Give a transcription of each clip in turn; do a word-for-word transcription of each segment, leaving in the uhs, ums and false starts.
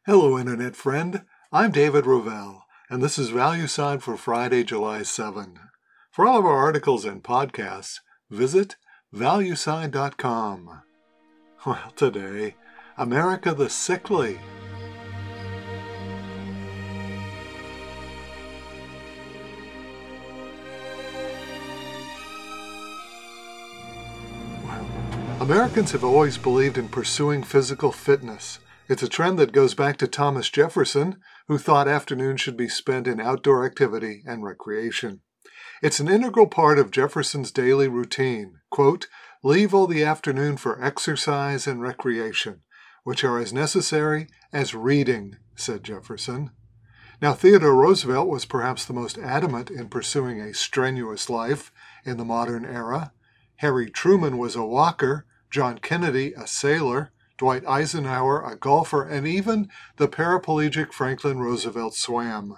Hello, Internet friend. I'm David Rovell, and this is ValueSign for Friday, July seventh. For all of our articles and podcasts, visit valuesign dot com. Well, today, America the Sickly. Well, Americans have always believed in pursuing physical fitness. It's a trend that goes back to Thomas Jefferson, who thought afternoons should be spent in outdoor activity and recreation. It's an integral part of Jefferson's daily routine. Quote, "Leave all the afternoon for exercise and recreation, which are as necessary as reading," said Jefferson. Now, Theodore Roosevelt was perhaps the most adamant in pursuing a strenuous life in the modern era. Harry Truman was a walker, John Kennedy a sailor, Dwight Eisenhower a golfer, and even the paraplegic Franklin Roosevelt swam.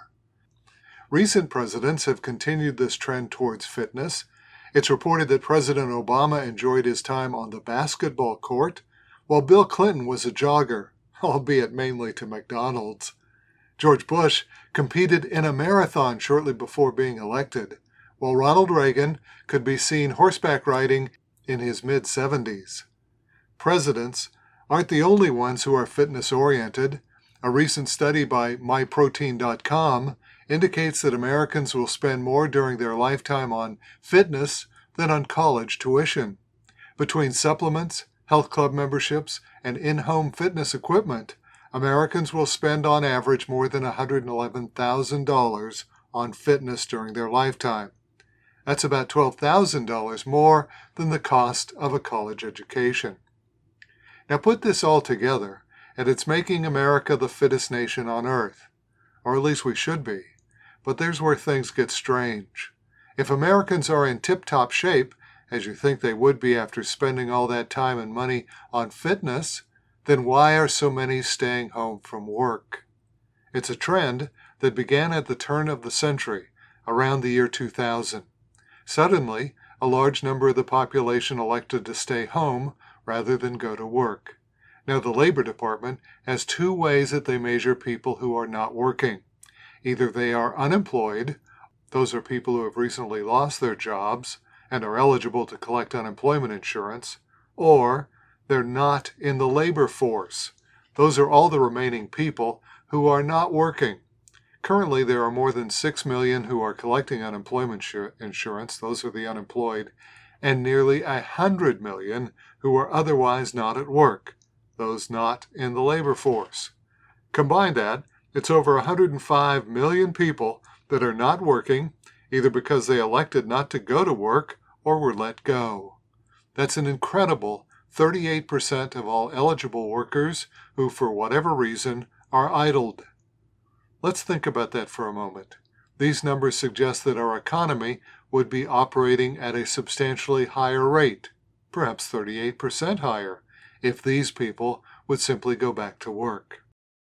Recent presidents have continued this trend towards fitness. It's reported that President Obama enjoyed his time on the basketball court, while Bill Clinton was a jogger, albeit mainly to McDonald's. George Bush competed in a marathon shortly before being elected, while Ronald Reagan could be seen horseback riding in his mid-seventies. Presidents aren't the only ones who are fitness-oriented. A recent study by my protein dot com indicates that Americans will spend more during their lifetime on fitness than on college tuition. Between supplements, health club memberships, and in-home fitness equipment, Americans will spend on average more than one hundred eleven thousand dollars on fitness during their lifetime. That's about twelve thousand dollars more than the cost of a college education. Now put this all together, and it's making America the fittest nation on earth. Or at least we should be. But there's where things get strange. If Americans are in tip-top shape, as you think they would be after spending all that time and money on fitness, then why are so many staying home from work? It's a trend that began at the turn of the century, around the year two thousand. Suddenly, a large number of the population elected to stay home rather than go to work. Now, the Labor Department has two ways that they measure people who are not working. Either they are unemployed, those are people who have recently lost their jobs and are eligible to collect unemployment insurance, or they're not in the labor force. Those are all the remaining people who are not working. Currently, there are more than six million who are collecting unemployment insurance, those are the unemployed, and nearly one hundred million who are otherwise not at work, those not in the labor force. Combine that, it's over one hundred five million people that are not working, either because they elected not to go to work or were let go. That's an incredible thirty-eight percent of all eligible workers who, for whatever reason, are idled. Let's think about that for a moment. These numbers suggest that our economy would be operating at a substantially higher rate, perhaps thirty-eight percent higher, if these people would simply go back to work.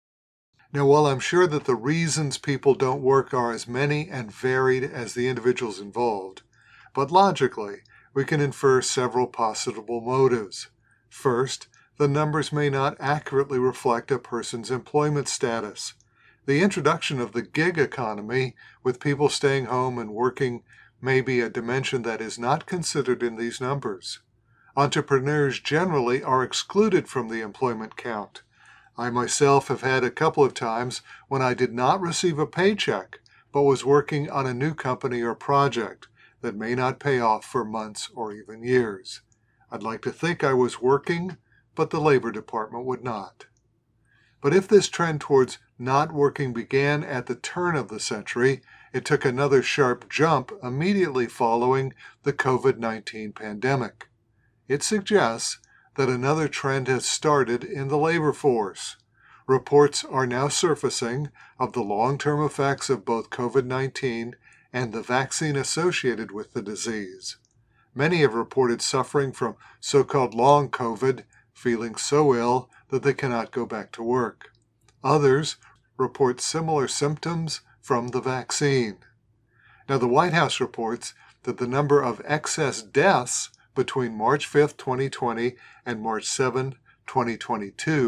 Now, while I'm sure that the reasons people don't work are as many and varied as the individuals involved, but logically, we can infer several possible motives. First, the numbers may not accurately reflect a person's employment status. The introduction of the gig economy, with people staying home and working, may be a dimension that is not considered in these numbers. Entrepreneurs generally are excluded from the employment count. I myself have had a couple of times when I did not receive a paycheck, but was working on a new company or project that may not pay off for months or even years. I'd like to think I was working, but the Labor Department would not. But if this trend towards not working began at the turn of the century, it took another sharp jump immediately following the covid nineteen pandemic. It suggests that another trend has started in the labor force. Reports are now surfacing of the long-term effects of both covid nineteen and the vaccine associated with the disease. Many have reported suffering from so-called long COVID, feeling so ill that they cannot go back to work. Others report similar symptoms from the vaccine. Now, the White House reports that the number of excess deaths between March fifth, twenty twenty and March seventh, twenty twenty-two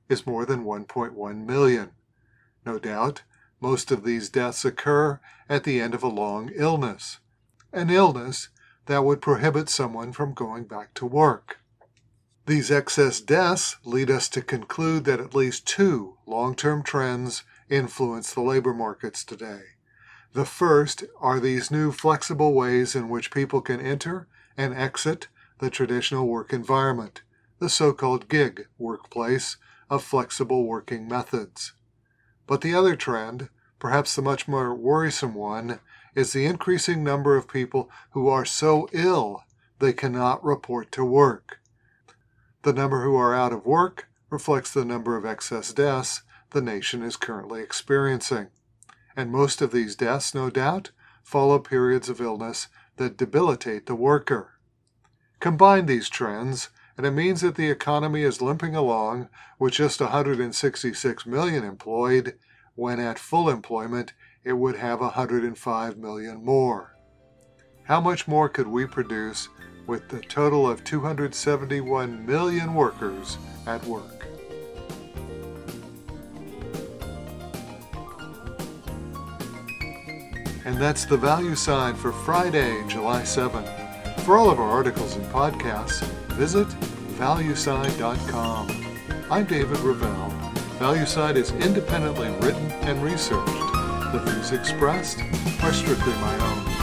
is more than one point one million. No doubt, most of these deaths occur at the end of a long illness, an illness that would prohibit someone from going back to work. These excess deaths lead us to conclude that at least two long-term trends influence the labor markets today. The first are these new flexible ways in which people can enter and exit the traditional work environment, the so-called gig workplace of flexible working methods. But the other trend, perhaps the much more worrisome one, is the increasing number of people who are so ill they cannot report to work. The number who are out of work reflects the number of excess deaths the nation is currently experiencing. And most of these deaths, no doubt, follow periods of illness that debilitate the worker. Combine these trends, and it means that the economy is limping along with just one hundred sixty-six million employed, when at full employment it would have one hundred five million more. How much more could we produce with the total of two hundred seventy-one million workers at work? And that's the value sign for Friday, July seventh. For all of our articles and podcasts, visit value sign dot com. I'm David Ravel. ValueSign is independently written and researched. The views expressed are strictly my own.